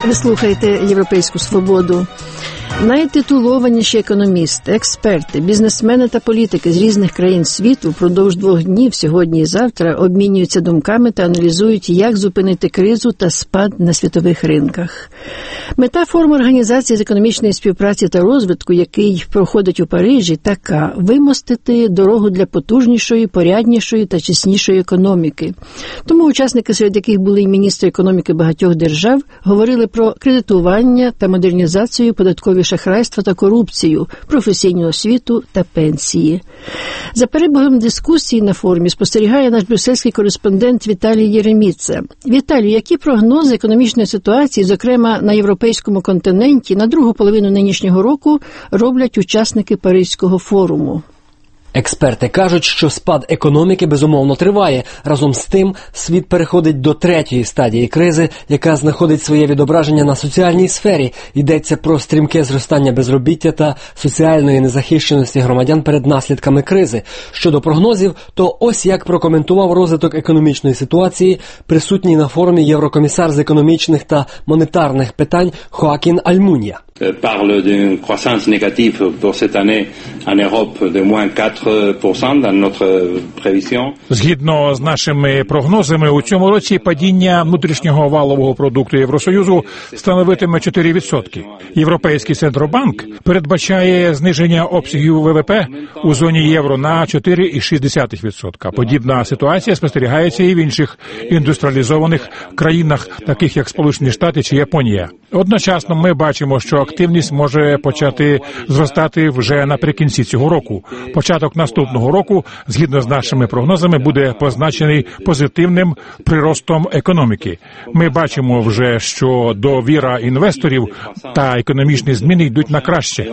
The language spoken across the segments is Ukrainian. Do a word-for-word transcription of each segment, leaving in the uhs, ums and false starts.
Ви слухаєте «Європейську свободу». Найтитулованіші економісти, експерти, бізнесмени та політики з різних країн світу впродовж двох днів, сьогодні і завтра, обмінюються думками та аналізують, як зупинити кризу та спад на світових ринках. Мета форуму Організації з економічної співпраці та розвитку, який проходить у Парижі, така – вимостити дорогу для потужнішої, поряднішої та чеснішої економіки. Тому учасники, серед яких були й міністри економіки багатьох держав, говорили про кредитування та модернізацію, податкові шахрайства та корупцію, професійну освіту та пенсії. За перебігом дискусії на форумі спостерігає наш брюссельський кореспондент Віталій Єреміца. Віталій, які прогнози економічної ситуації, зокрема на європейському континенті, на другу половину нинішнього року роблять учасники Паризького форуму? Експерти кажуть, що спад економіки безумовно триває. Разом з тим, світ переходить до третьої стадії кризи, яка знаходить своє відображення на соціальній сфері. Йдеться про стрімке зростання безробіття та соціальної незахищеності громадян перед наслідками кризи. Щодо прогнозів, то ось як прокоментував розвиток економічної ситуації присутній на форумі єврокомісар з економічних та монетарних питань Хоакін Альмунья. Parle d'une croissance négative pour cette année en Europe de moins quatre pour cent dans notre prévision. Згідно з нашими прогнозами, у цьому році падіння внутрішнього валового продукту Євросоюзу становитиме чотири відсотки. Європейський центробанк передбачає зниження обсягів ВВП у зоні євро на чотири цілих шість десятих відсотка. Подібна ситуація спостерігається і в інших індустріалізованих країнах, таких як Сполучені Штати чи Японія. Одночасно ми бачимо, що активність може почати зростати вже наприкінці цього року. Початок наступного року, згідно з нашими прогнозами, буде позначений позитивним приростом економіки. Ми бачимо вже, що довіра інвесторів та економічні зміни йдуть на краще.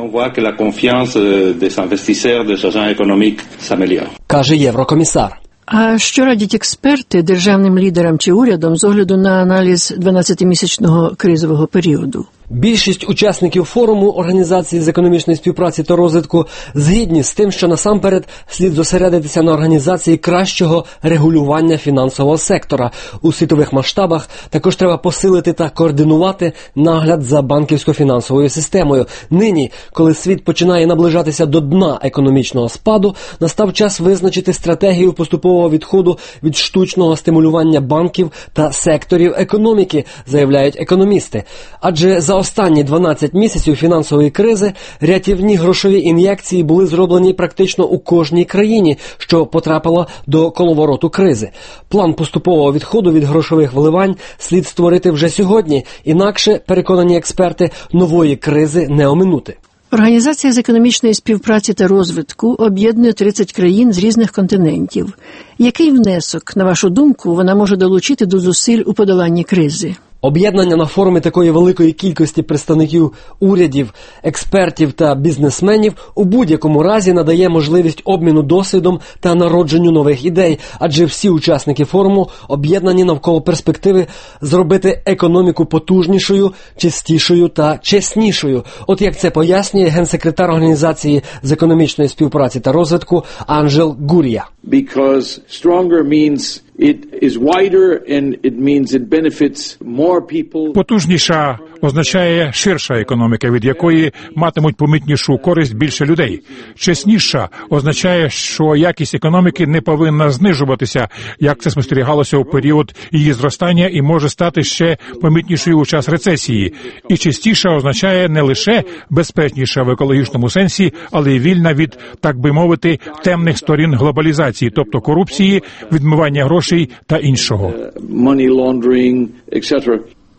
Каже єврокомісар. А що радять експерти державним лідерам чи урядам з огляду на аналіз дванадцятимісячного кризового періоду? Більшість учасників форуму Організації з економічної співпраці та розвитку згідні з тим, що насамперед слід зосередитися на організації кращого регулювання фінансового сектора. У світових масштабах також треба посилити та координувати нагляд за банківсько-фінансовою системою. Нині, коли світ починає наближатися до дна економічного спаду, настав час визначити стратегію поступового відходу від штучного стимулювання банків та секторів економіки, заявляють економісти. Адже за останні дванадцять місяців фінансової кризи рятівні грошові ін'єкції були зроблені практично у кожній країні, що потрапила до коловороту кризи. План поступового відходу від грошових вливань слід створити вже сьогодні, інакше, переконані експерти, нової кризи не оминути. Організація з економічної співпраці та розвитку об'єднує тридцять країн з різних континентів. Який внесок, на вашу думку, вона може долучити до зусиль у подоланні кризи? Об'єднання на форумі такої великої кількості представників урядів, експертів та бізнесменів у будь-якому разі надає можливість обміну досвідом та народженню нових ідей, адже всі учасники форуму об'єднані навколо перспективи зробити економіку потужнішою, чистішою та чеснішою. От як це пояснює генсекретар Організації з економічної співпраці та розвитку Анжел Гурія. Because stronger means it is wider and it means it benefits more people. Потужніша означає ширша економіка, від якої матимуть помітнішу користь більше людей. Чесніша означає, що якість економіки не повинна знижуватися, як це спостерігалося у період її зростання і може стати ще помітнішою у час рецесії. І чистіша означає не лише безпечніша в екологічному сенсі, але й вільна від, так би мовити, темних сторін глобалізації, тобто корупції, відмивання грошей та іншого. Money laundering, et cetera.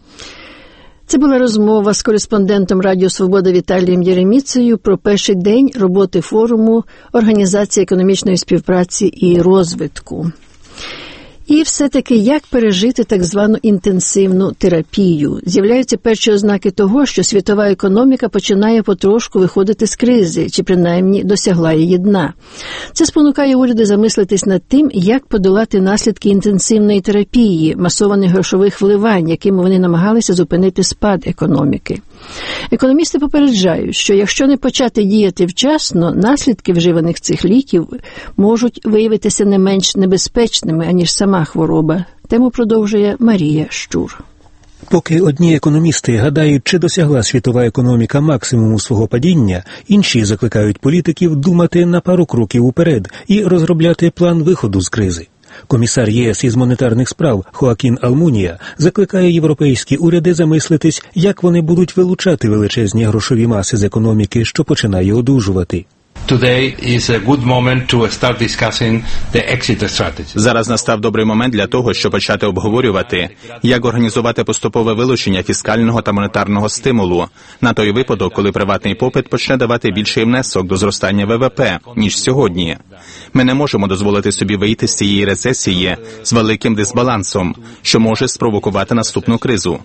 Це була розмова з кореспондентом Радіо Свобода Віталієм Єреміцею про перший день роботи форуму Організації економічної співпраці і розвитку. І все-таки, як пережити так звану інтенсивну терапію? З'являються перші ознаки того, що світова економіка починає потрошку виходити з кризи, чи принаймні досягла її дна. Це спонукає уряди замислитись над тим, як подолати наслідки інтенсивної терапії, масованих грошових вливань, якими вони намагалися зупинити спад економіки. Економісти попереджають, що якщо не почати діяти вчасно, наслідки вживаних цих ліків можуть виявитися не менш небезпечними, аніж сама хвороба. Тему продовжує Марія Щур. Поки одні економісти гадають, чи досягла світова економіка максимуму свого падіння, інші закликають політиків думати на пару кроків уперед і розробляти план виходу з кризи. Комісар ЄС із монетарних справ Хоакін Алмунія закликає європейські уряди замислитись, як вони будуть вилучати величезні грошові маси з економіки, що починає одужувати. Зараз настав добрий момент для того, щоб почати обговорювати, як організувати поступове вилучення фіскального та монетарного стимулу на той випадок, коли приватний попит почне давати більший внесок до зростання ВВП, ніж сьогодні. Ми не можемо дозволити собі вийти з цієї рецесії з великим дисбалансом, що може спровокувати наступну кризу.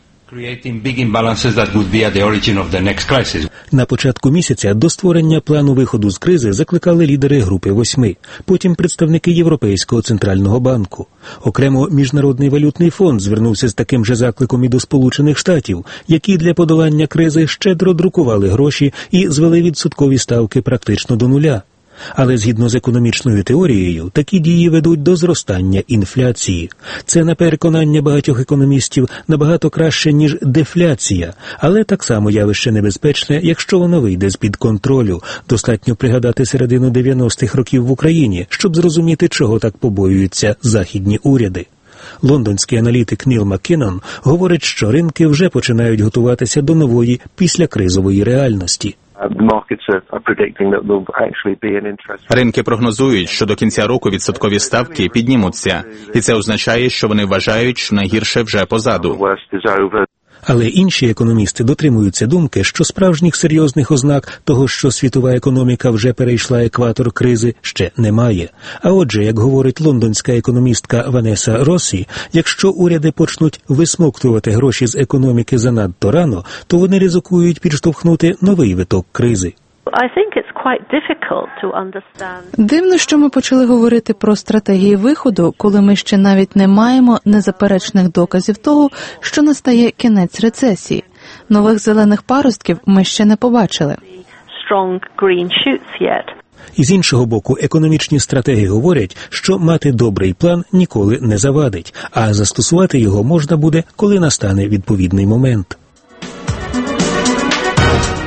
На початку місяця до створення плану виходу з кризи закликали лідери Групи восьми, потім представники Європейського центрального банку. Окремо Міжнародний валютний фонд звернувся з таким же закликом і до Сполучених Штатів, які для подолання кризи щедро друкували гроші і звели відсоткові ставки практично до нуля. Але згідно з економічною теорією, такі дії ведуть до зростання інфляції. Це, на переконання багатьох економістів, набагато краще, ніж дефляція, але так само явище небезпечне, якщо воно вийде з-під контролю. Достатньо пригадати середину дев'яностих років в Україні, щоб зрозуміти, чого так побоюються західні уряди. Лондонський аналітик Ніл Маккінон говорить, що ринки вже починають готуватися до нової післякризової реальності. Ринки прогнозують, що до кінця року відсоткові ставки піднімуться, і це означає, що вони вважають, що найгірше вже позаду. Але інші економісти дотримуються думки, що справжніх серйозних ознак того, що світова економіка вже перейшла екватор кризи, ще немає. А отже, як говорить лондонська економістка Ванеса Россі, якщо уряди почнуть висмоктувати гроші з економіки занадто рано, то вони ризикують підштовхнути новий виток кризи. Дивно, що ми почали говорити про стратегії виходу, коли ми ще навіть не маємо незаперечних доказів того, що настає кінець рецесії. Нових зелених паростків ми ще не побачили. І з іншого боку, економічні стратеги говорять, що мати добрий план ніколи не завадить, а застосувати його можна буде, коли настане відповідний момент.